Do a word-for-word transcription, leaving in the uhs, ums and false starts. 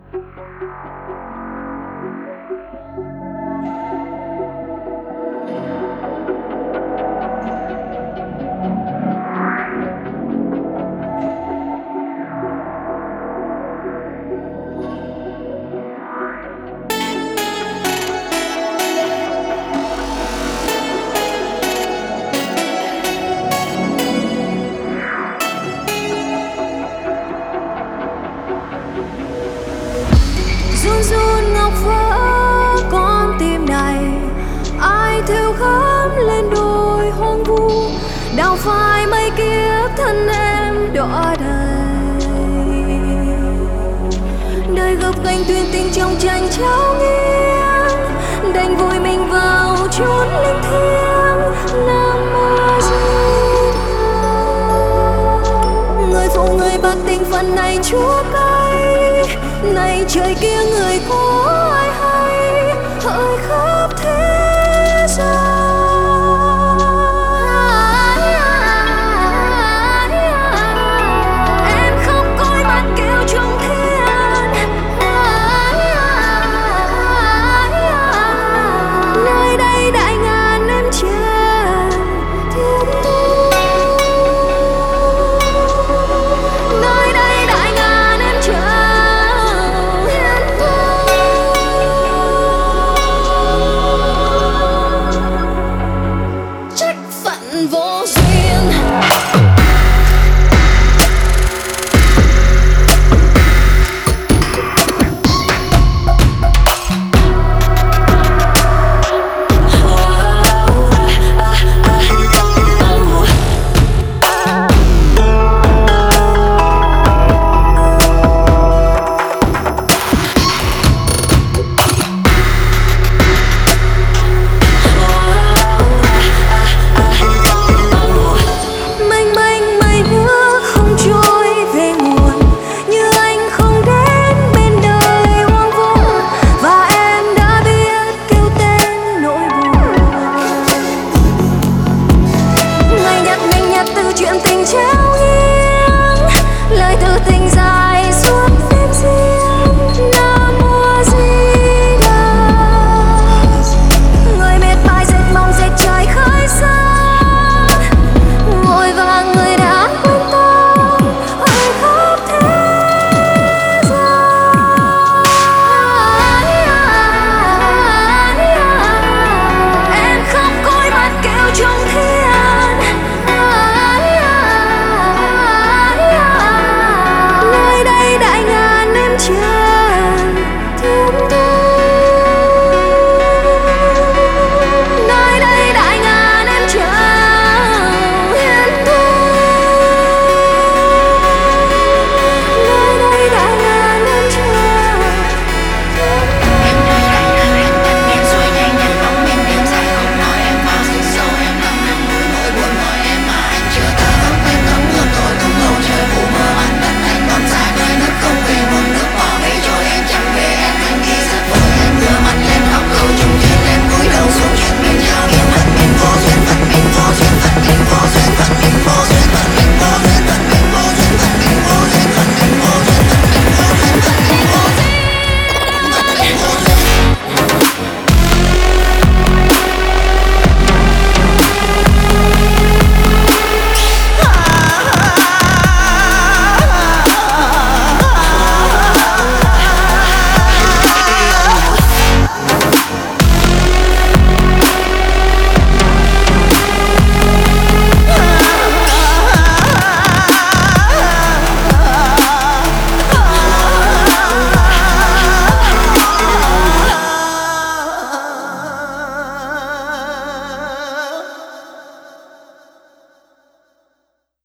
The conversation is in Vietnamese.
Run run ngọc vỡ con tim này, ai thêu khám lên đôi hoang vu, đào phai mấy kiếp thân em đọa đầy. Đời gập ghềnh tuyên tình trong tranh trao nghiêng, đành vùi mình vào chốn linh thiêng. Nam mô Di Đà. Người phụ người bạc tình phận này chúa cay, này trời kia người cô